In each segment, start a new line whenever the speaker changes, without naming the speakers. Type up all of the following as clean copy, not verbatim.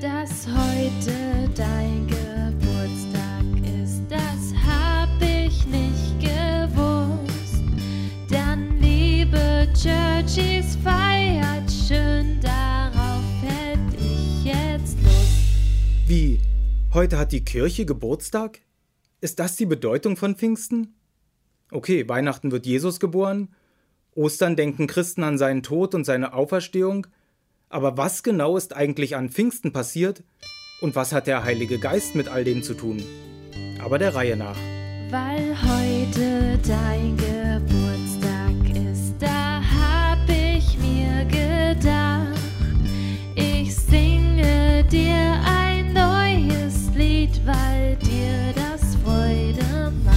Dass heute dein Geburtstag ist, das hab ich nicht gewusst. Dann, liebe Churchies, feiert schön, darauf hätt ich jetzt Lust.
Wie? Heute hat die Kirche Geburtstag? Ist das die Bedeutung von Pfingsten? Okay, Weihnachten wird Jesus geboren, Ostern denken Christen an seinen Tod und seine Auferstehung, aber was genau ist eigentlich an Pfingsten passiert und was hat der Heilige Geist mit all dem zu tun? Aber der Reihe nach.
Weil heute dein Geburtstag ist, da hab ich mir gedacht, ich singe dir ein neues Lied, weil dir das Freude macht.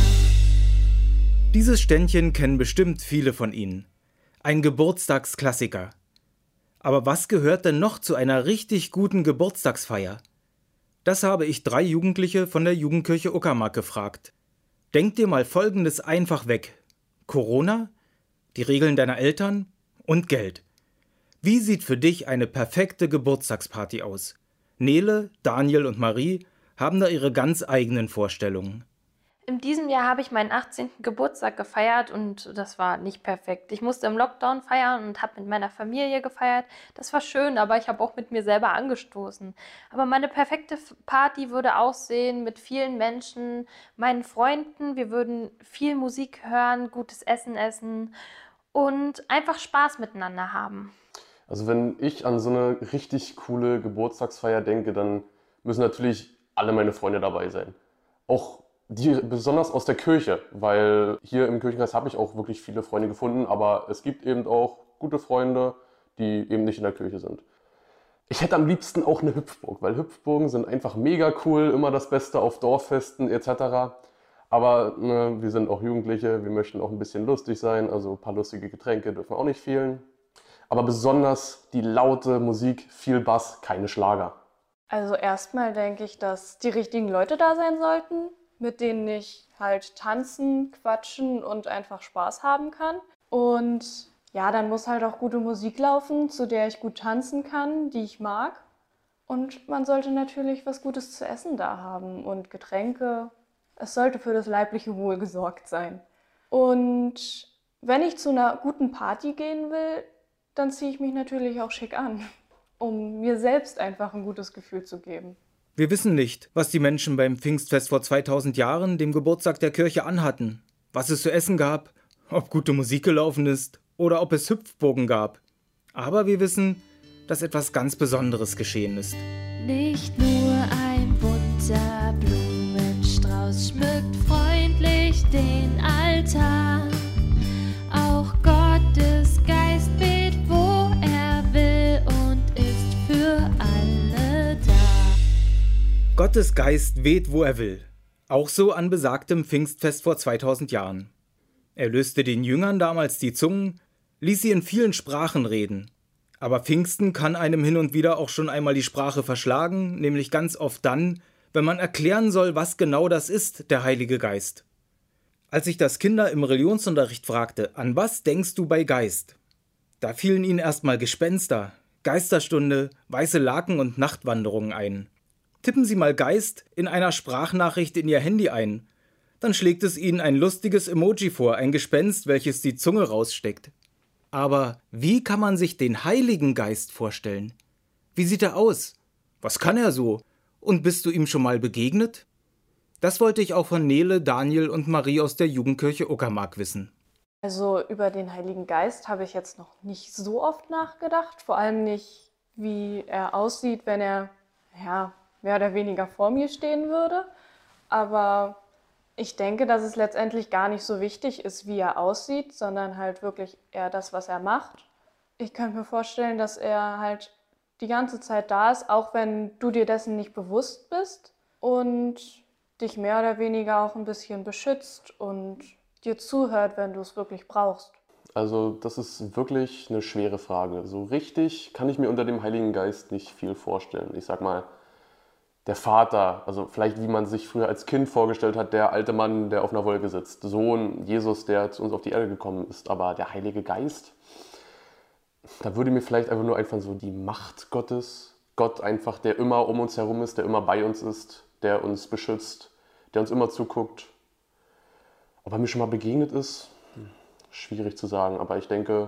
Dieses Ständchen kennen bestimmt viele von Ihnen. Ein Geburtstagsklassiker. Aber was gehört denn noch zu einer richtig guten Geburtstagsfeier? Das habe ich 3 Jugendliche von der Jugendkirche Uckermark gefragt. Denk dir mal Folgendes einfach weg. Corona, die Regeln deiner Eltern und Geld. Wie sieht für dich eine perfekte Geburtstagsparty aus? Nele, Daniel und Marie haben da ihre ganz eigenen Vorstellungen.
In diesem Jahr habe ich meinen 18. Geburtstag gefeiert und das war nicht perfekt. Ich musste im Lockdown feiern und habe mit meiner Familie gefeiert. Das war schön, aber ich habe auch mit mir selber angestoßen. Aber meine perfekte Party würde aussehen mit vielen Menschen, meinen Freunden. Wir würden viel Musik hören, gutes Essen essen und einfach Spaß miteinander haben.
Also wenn ich an so eine richtig coole Geburtstagsfeier denke, dann müssen natürlich alle meine Freunde dabei sein. Auch die besonders aus der Kirche, weil hier im Kirchenkreis habe ich auch wirklich viele Freunde gefunden, aber es gibt eben auch gute Freunde, die eben nicht in der Kirche sind. Ich hätte am liebsten auch eine Hüpfburg, weil Hüpfburgen sind einfach mega cool, immer das Beste auf Dorffesten etc. Aber wir sind auch Jugendliche, wir möchten auch ein bisschen lustig sein, also ein paar lustige Getränke dürfen auch nicht fehlen. Aber besonders die laute Musik, viel Bass, keine Schlager.
Also erstmal denke ich, dass die richtigen Leute da sein sollten, mit denen ich halt tanzen, quatschen und einfach Spaß haben kann. Und ja, dann muss halt auch gute Musik laufen, zu der ich gut tanzen kann, die ich mag. Und man sollte natürlich was Gutes zu essen da haben und Getränke. Es sollte für das leibliche Wohl gesorgt sein. Und wenn ich zu einer guten Party gehen will, dann ziehe ich mich natürlich auch schick an, um mir selbst einfach ein gutes Gefühl zu geben.
Wir wissen nicht, was die Menschen beim Pfingstfest vor 2000 Jahren, dem Geburtstag der Kirche, anhatten, was es zu essen gab, ob gute Musik gelaufen ist oder ob es Hüpfburgen gab. Aber wir wissen, dass etwas ganz Besonderes geschehen ist.
Nicht nur ein bunter Blumenstrauß schmückt freundlich den Altar, auch Gottes Geist weht, wo er will und ist für alle da.
Gottes Geist weht, wo er will. Auch so an besagtem Pfingstfest vor 2000 Jahren. Er löste den Jüngern damals die Zungen, ließ sie in vielen Sprachen reden. Aber Pfingsten kann einem hin und wieder auch schon einmal die Sprache verschlagen, nämlich ganz oft dann, wenn man erklären soll, was genau das ist, der Heilige Geist. Als ich das Kinder im Religionsunterricht fragte, an was denkst du bei Geist? Da fielen ihnen erstmal Gespenster, Geisterstunde, weiße Laken und Nachtwanderungen ein. Tippen Sie mal Geist in einer Sprachnachricht in Ihr Handy ein. Dann schlägt es Ihnen ein lustiges Emoji vor, ein Gespenst, welches die Zunge raussteckt. Aber wie kann man sich den Heiligen Geist vorstellen? Wie sieht er aus? Was kann er so? Und bist du ihm schon mal begegnet? Das wollte ich auch von Nele, Daniel und Marie aus der Jugendkirche Uckermark wissen.
Also über den Heiligen Geist habe ich jetzt noch nicht so oft nachgedacht. Vor allem nicht, wie er aussieht, wenn er mehr oder weniger vor mir stehen würde. Aber ich denke, dass es letztendlich gar nicht so wichtig ist, wie er aussieht, sondern halt wirklich eher das, was er macht. Ich könnte mir vorstellen, dass er halt die ganze Zeit da ist, auch wenn du dir dessen nicht bewusst bist und dich mehr oder weniger auch ein bisschen beschützt und dir zuhört, wenn du es wirklich brauchst.
Also das ist wirklich eine schwere Frage. So richtig kann ich mir unter dem Heiligen Geist nicht viel vorstellen. Ich sag mal, der Vater, also vielleicht wie man sich früher als Kind vorgestellt hat, der alte Mann, der auf einer Wolke sitzt. Sohn, Jesus, der zu uns auf die Erde gekommen ist. Aber der Heilige Geist, da würde mir vielleicht einfach nur einfallen, so die Macht Gottes. Gott einfach, der immer um uns herum ist, der immer bei uns ist, der uns beschützt, der uns immer zuguckt. Ob er mir schon mal begegnet ist, schwierig zu sagen, aber ich denke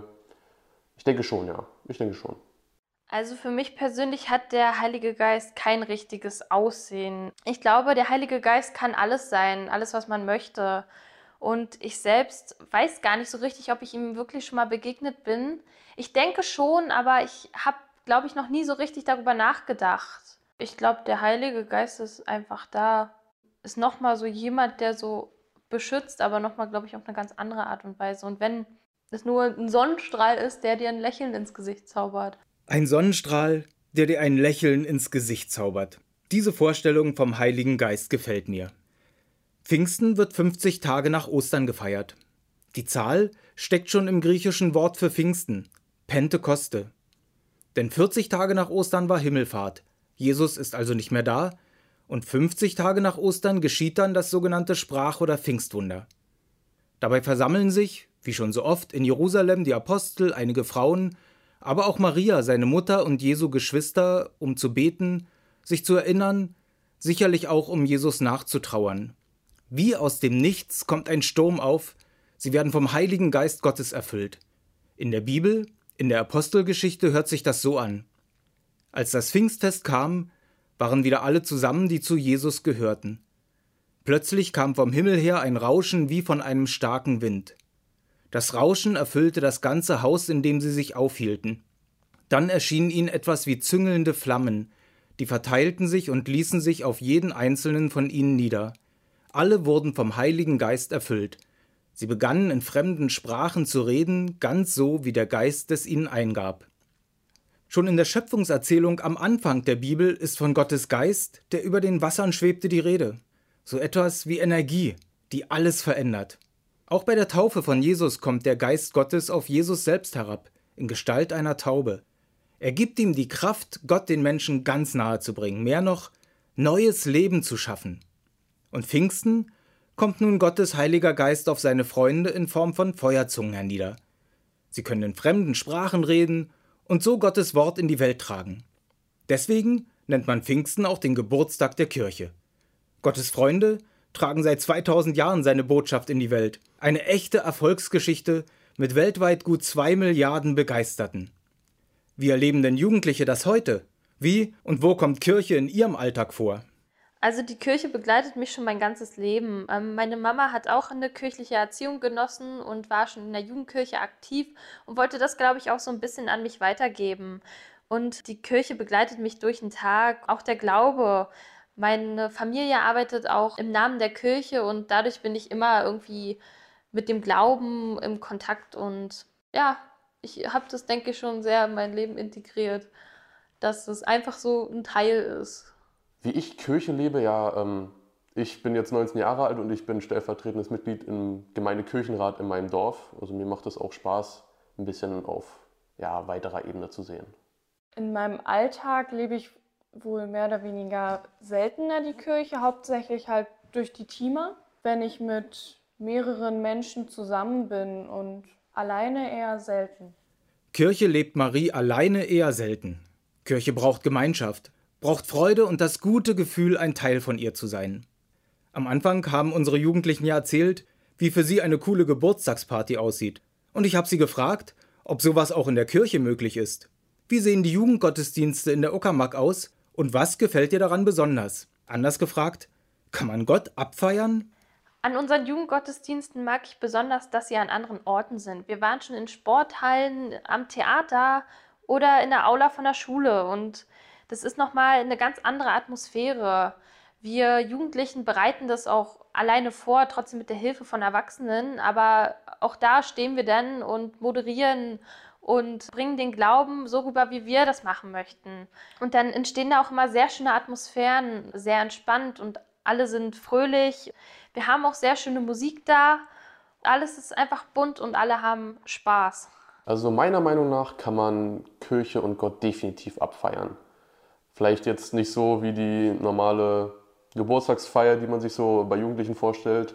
schon, ja. Ich denke schon.
Also für mich persönlich hat der Heilige Geist kein richtiges Aussehen. Ich glaube, der Heilige Geist kann alles sein, alles, was man möchte. Und ich selbst weiß gar nicht so richtig, ob ich ihm wirklich schon mal begegnet bin. Ich denke schon, aber ich habe, glaube ich, noch nie so richtig darüber nachgedacht. Ich glaube, der Heilige Geist ist einfach da, ist nochmal so jemand, der so beschützt, aber nochmal, glaube ich, auf eine ganz andere Art und Weise. Und wenn es nur ein Sonnenstrahl ist, der dir ein Lächeln ins Gesicht zaubert.
Ein Sonnenstrahl, der dir ein Lächeln ins Gesicht zaubert. Diese Vorstellung vom Heiligen Geist gefällt mir. Pfingsten wird 50 Tage nach Ostern gefeiert. Die Zahl steckt schon im griechischen Wort für Pfingsten, Pentekoste. Denn 40 Tage nach Ostern war Himmelfahrt. Jesus ist also nicht mehr da. Und 50 Tage nach Ostern geschieht dann das sogenannte Sprach- oder Pfingstwunder. Dabei versammeln sich, wie schon so oft, in Jerusalem die Apostel, einige Frauen, aber auch Maria, seine Mutter und Jesu Geschwister, um zu beten, sich zu erinnern, sicherlich auch um Jesus nachzutrauern. Wie aus dem Nichts kommt ein Sturm auf, sie werden vom Heiligen Geist Gottes erfüllt. In der Bibel, in der Apostelgeschichte hört sich das so an. Als das Pfingstfest kam, waren wieder alle zusammen, die zu Jesus gehörten. Plötzlich kam vom Himmel her ein Rauschen wie von einem starken Wind. Das Rauschen erfüllte das ganze Haus, in dem sie sich aufhielten. Dann erschienen ihnen etwas wie züngelnde Flammen, die verteilten sich und ließen sich auf jeden einzelnen von ihnen nieder. Alle wurden vom Heiligen Geist erfüllt. Sie begannen in fremden Sprachen zu reden, ganz so, wie der Geist es ihnen eingab. Schon in der Schöpfungserzählung am Anfang der Bibel ist von Gottes Geist, der über den Wassern schwebte, die Rede. So etwas wie Energie, die alles verändert. Auch bei der Taufe von Jesus kommt der Geist Gottes auf Jesus selbst herab, in Gestalt einer Taube. Er gibt ihm die Kraft, Gott den Menschen ganz nahe zu bringen, mehr noch, neues Leben zu schaffen. Und Pfingsten kommt nun Gottes Heiliger Geist auf seine Freunde in Form von Feuerzungen hernieder. Sie können in fremden Sprachen reden und so Gottes Wort in die Welt tragen. Deswegen nennt man Pfingsten auch den Geburtstag der Kirche. Gottes Freunde tragen seit 2000 Jahren seine Botschaft in die Welt. Eine echte Erfolgsgeschichte mit weltweit gut 2 Milliarden Begeisterten. Wie erleben denn Jugendliche das heute? Wie und wo kommt Kirche in ihrem Alltag vor?
Also die Kirche begleitet mich schon mein ganzes Leben. Meine Mama hat auch eine kirchliche Erziehung genossen und war schon in der Jugendkirche aktiv und wollte das, glaube ich, auch so ein bisschen an mich weitergeben. Und die Kirche begleitet mich durch den Tag, auch der Glaube. Meine Familie arbeitet auch im Namen der Kirche und dadurch bin ich immer irgendwie mit dem Glauben im Kontakt und ja, ich habe das, denke ich, schon sehr in mein Leben integriert, dass es einfach so ein Teil ist.
Wie ich Kirche lebe, ja, ich bin jetzt 19 Jahre alt und ich bin stellvertretendes Mitglied im Gemeindekirchenrat in meinem Dorf. Also mir macht es auch Spaß, ein bisschen auf weiterer Ebene zu sehen.
In meinem Alltag lebe ich wohl mehr oder weniger seltener die Kirche, hauptsächlich halt durch die Teamer, wenn ich mit mehreren Menschen zusammen bin und alleine eher selten.
Kirche lebt Marie alleine eher selten. Kirche braucht Gemeinschaft, braucht Freude und das gute Gefühl, ein Teil von ihr zu sein. Am Anfang haben unsere Jugendlichen ja erzählt, wie für sie eine coole Geburtstagsparty aussieht. Und ich habe sie gefragt, ob sowas auch in der Kirche möglich ist. Wie sehen die Jugendgottesdienste in der Uckermark aus? Und was gefällt dir daran besonders? Anders gefragt, kann man Gott abfeiern?
An unseren Jugendgottesdiensten mag ich besonders, dass sie an anderen Orten sind. Wir waren schon in Sporthallen, am Theater oder in der Aula von der Schule und das ist nochmal eine ganz andere Atmosphäre. Wir Jugendlichen bereiten das auch alleine vor, trotzdem mit der Hilfe von Erwachsenen, aber auch da stehen wir dann und moderieren und bringen den Glauben so rüber, wie wir das machen möchten. Und dann entstehen da auch immer sehr schöne Atmosphären, sehr entspannt und alle sind fröhlich. Wir haben auch sehr schöne Musik da. Alles ist einfach bunt und alle haben Spaß.
Also meiner Meinung nach kann man Kirche und Gott definitiv abfeiern. Vielleicht jetzt nicht so wie die normale Geburtstagsfeier, die man sich so bei Jugendlichen vorstellt,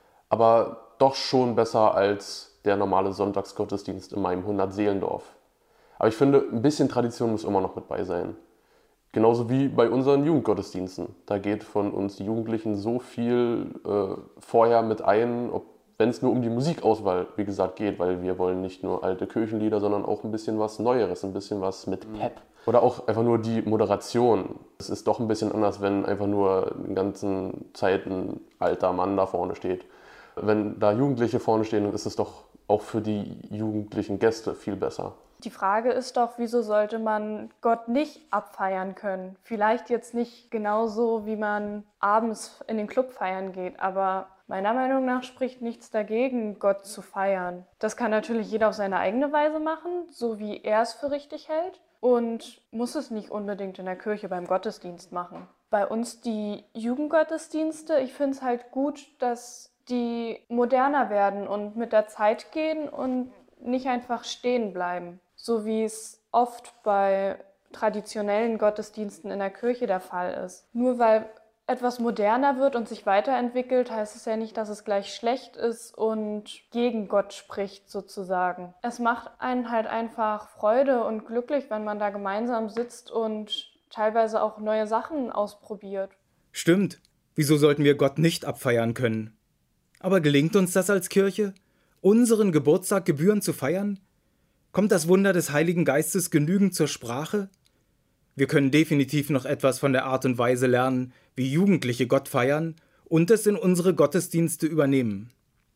aber doch schon besser als der normale Sonntagsgottesdienst in meinem 100-Seelendorf. Aber ich finde, ein bisschen Tradition muss immer noch mit bei sein. Genauso wie bei unseren Jugendgottesdiensten. Da geht von uns Jugendlichen so viel vorher mit ein, wenn es nur um die Musikauswahl, wie gesagt, geht, weil wir wollen nicht nur alte Kirchenlieder, sondern auch ein bisschen was Neueres, ein bisschen was mit Pep. Oder auch einfach nur die Moderation. Es ist doch ein bisschen anders, wenn einfach nur die ganzen Zeit ein alter Mann da vorne steht. Wenn da Jugendliche vorne stehen, dann ist es doch auch für die jugendlichen Gäste viel besser.
Die Frage ist doch, wieso sollte man Gott nicht abfeiern können? Vielleicht jetzt nicht genauso, wie man abends in den Club feiern geht, aber meiner Meinung nach spricht nichts dagegen, Gott zu feiern. Das kann natürlich jeder auf seine eigene Weise machen, so wie er es für richtig hält, und muss es nicht unbedingt in der Kirche beim Gottesdienst machen. Bei uns die Jugendgottesdienste, ich finde es halt gut, dass die moderner werden und mit der Zeit gehen und nicht einfach stehen bleiben, so wie es oft bei traditionellen Gottesdiensten in der Kirche der Fall ist. Nur weil etwas moderner wird und sich weiterentwickelt, heißt es ja nicht, dass es gleich schlecht ist und gegen Gott spricht sozusagen. Es macht einen halt einfach Freude und glücklich, wenn man da gemeinsam sitzt und teilweise auch neue Sachen ausprobiert.
Stimmt, wieso sollten wir Gott nicht abfeiern können? Aber gelingt uns das als Kirche, unseren Geburtstag gebührend zu feiern? Kommt das Wunder des Heiligen Geistes genügend zur Sprache? Wir können definitiv noch etwas von der Art und Weise lernen, wie Jugendliche Gott feiern und es in unsere Gottesdienste übernehmen.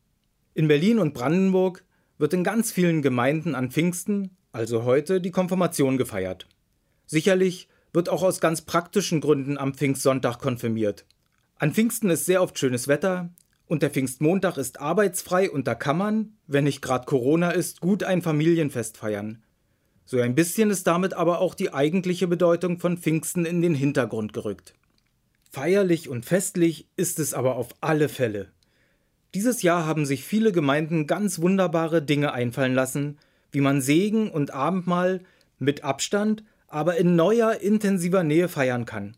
In Berlin und Brandenburg wird in ganz vielen Gemeinden an Pfingsten, also heute, die Konfirmation gefeiert. Sicherlich wird auch aus ganz praktischen Gründen am Pfingstsonntag konfirmiert. An Pfingsten ist sehr oft schönes Wetter und der Pfingstmontag ist arbeitsfrei und da kann man, wenn nicht gerade Corona ist, gut ein Familienfest feiern. So ein bisschen ist damit aber auch die eigentliche Bedeutung von Pfingsten in den Hintergrund gerückt. Feierlich und festlich ist es aber auf alle Fälle. Dieses Jahr haben sich viele Gemeinden ganz wunderbare Dinge einfallen lassen, wie man Segen und Abendmahl mit Abstand, aber in neuer, intensiver Nähe feiern kann.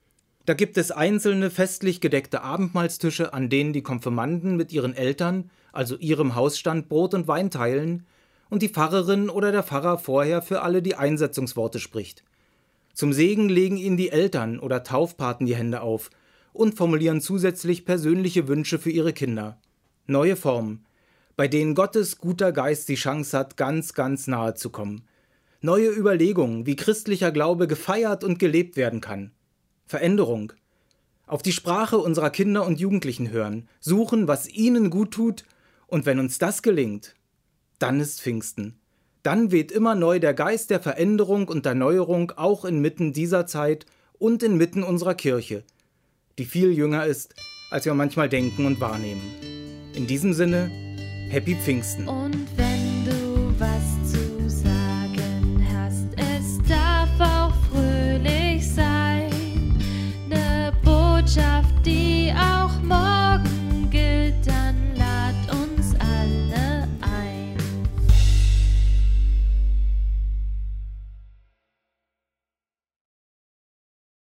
Da gibt es einzelne festlich gedeckte Abendmahlstische, an denen die Konfirmanden mit ihren Eltern, also ihrem Hausstand, Brot und Wein teilen und die Pfarrerin oder der Pfarrer vorher für alle die Einsetzungsworte spricht. Zum Segen legen ihnen die Eltern oder Taufpaten die Hände auf und formulieren zusätzlich persönliche Wünsche für ihre Kinder. Neue Formen, bei denen Gottes guter Geist die Chance hat, ganz, ganz nahe zu kommen. Neue Überlegungen, wie christlicher Glaube gefeiert und gelebt werden kann. Veränderung. Auf die Sprache unserer Kinder und Jugendlichen hören, suchen, was ihnen gut tut, und wenn uns das gelingt, dann ist Pfingsten. Dann weht immer neu der Geist der Veränderung und der Neuerung auch inmitten dieser Zeit und inmitten unserer Kirche, die viel jünger ist, als wir manchmal denken und wahrnehmen. In diesem Sinne, Happy Pfingsten.
Und